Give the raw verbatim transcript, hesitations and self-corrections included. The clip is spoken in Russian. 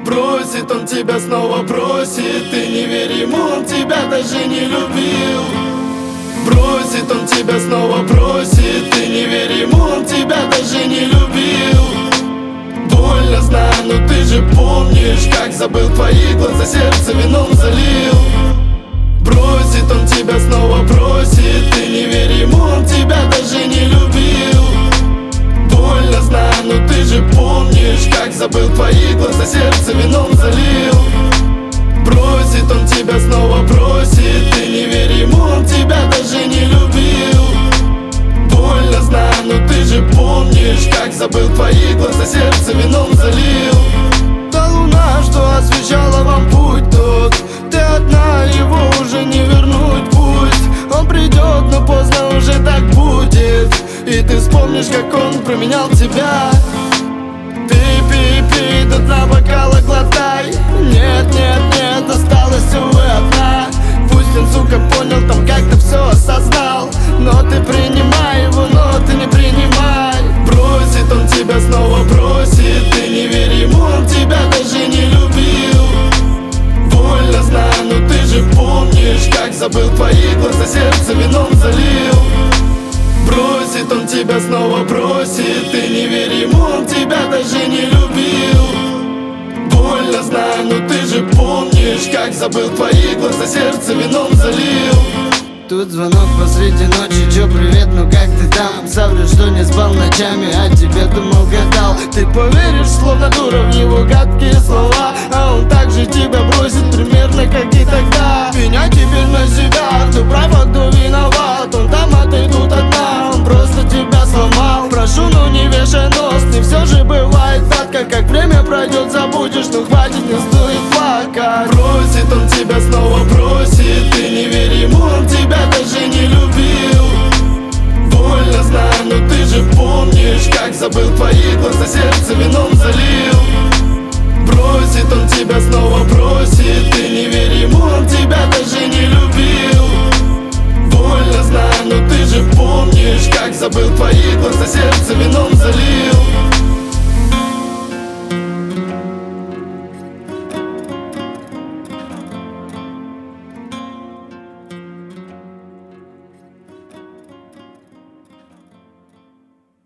Бросит он тебя, снова бросит. Ты не верь ему, он тебя даже не любил. Бросит он тебя, снова бросит. Ты не верь ему, он тебя даже не любил. Больно, знаю, но ты же помнишь, как забыл твои глаза, сердце вином залил. Бросит он тебя, снова бросит. Ты не верь ему, он тебя даже не любил. Больно, знаю, но ты же помнишь, как забыл твои глаза, сердце вином залил. Бросит он тебя, снова бросит. Ты не верь ему, он тебя даже не любил. Больно, знаю, но ты же помнишь, как забыл твои глаза, сердце вином залил. Та луна, что освещала вам путь тот, ты одна, его уже не вернуть пусть. Он придет, но поздно уже так будет. И ты вспомнишь, как он променял тебя. Ты пей, пей, до дна бокала глотай. Нет, нет, нет, осталась, увы, одна. Пусть он, сука, понял там, как ты все осознал. Но ты принимай его, но ты не принимай. Бросит он тебя, снова бросит. Ты не верь ему, он тебя даже не любил. Больно, знаю, но ты же помнишь, как забыл твои глаза, сердце вином залил. Бросит он тебя, снова бросит. Ты не верь ему, он тебя даже не любил. Больно, знаю, но ты же помнишь, как забыл твои глаза, сердце вином залил. Тут звонок посреди ночи, чё, привет, ну как ты там? Соврешь, что не спал ночами, а тебе думал, гадал. Ты поверишь, словно дура, в его гадкие слова. А он так же тебя бросит, примерно как и тогда. Меня теперь на себя, кто прав, а кто виноват. Он там, а ты тут одна, он просто тебя сломал. Прошу, ну не вешай нос, не все же бывает гадко. Как время пройдет, забудешь, ну хватит, не стоит плакать. Бросит он тебя, снова бросит. Ты не верь ему, он тебя даже не любил. Больно, знаю, но ты же помнишь, как забыл твои глаза, сердце вином залил. Бросит он тебя, снова бросит. Ты не верь ему, он тебя даже не любил. Больно, знаю, но ты же помнишь, как забыл твои глаза, сердце вином залил.